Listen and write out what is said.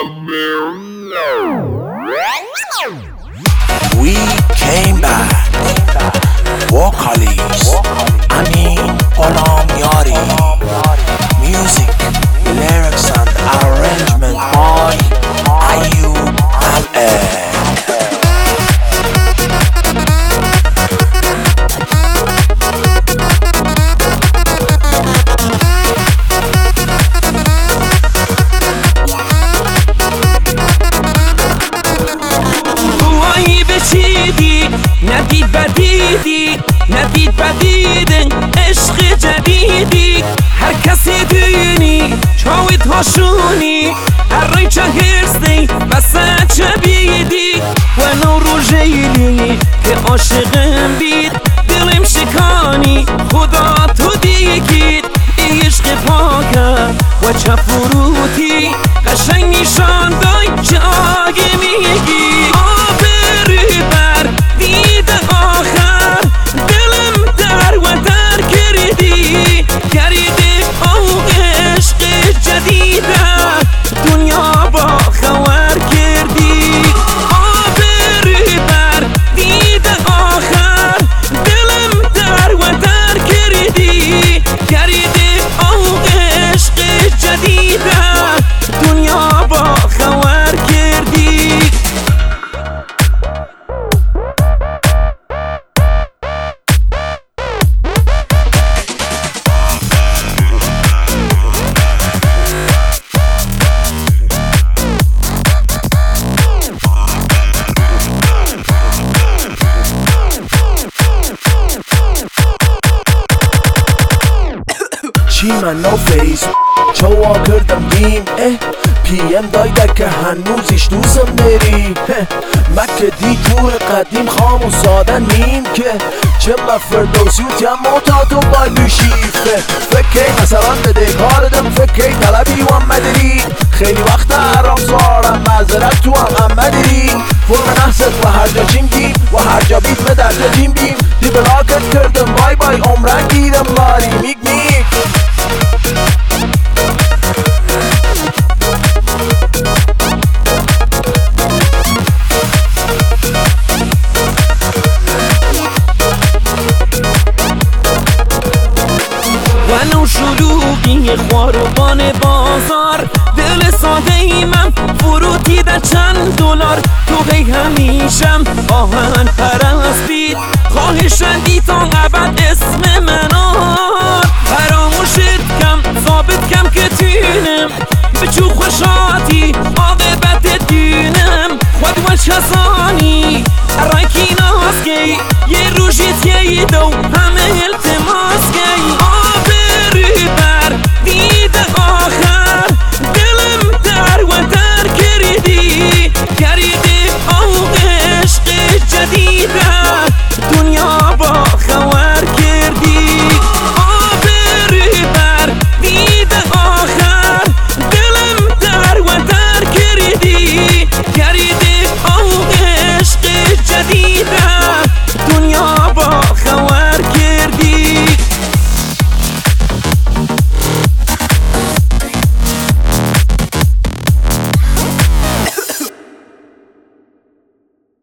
We came back. Vocalist Amin Gholamyari. Music, lyrics and arrangement by Ayub Al-Ed. ندید بدیدی ندید بدیدن عشق جدیدی هر کسی دینی چاوید هاشونی هر ری چه هستی بسه چه بیدی و نورو جیلی که عاشقم بید دلم شکانی خدا تو دیگید ای عشق پاکه و چه فروتی قشنگ نشان دای چه آگه میگی آبری بر دید آخر دلم در و در کردی او عشق جدیده دنیا با خبر کردی آبری بر دید آخر دلم در و در کردی او عشق جدیده دنیا با خبر کردی چی من نو فیس چوا کردم دیم پیم دایده که هنوزش دوزم داری مکه دی تور قدیم خام و ساده نیم که چه فردوسی و تیم موتاتو بالو شیفه فکر مثلا بده کاردم فکر طلبی و مدری خیلی وقت حرام سوارم معذرت تو هم مدری فرم نحست و هر جا چیم گیم و هر جا بیت به درجا جیم بیم دی بلاکت کردم بای بای عمرن گیرم باری میگ میگ ولو شلوغی خواروبان بازار دل ساده ای من فروتی در چند دلار تو هی همیشم آهن پرستید خواهشندی تا ابد اسم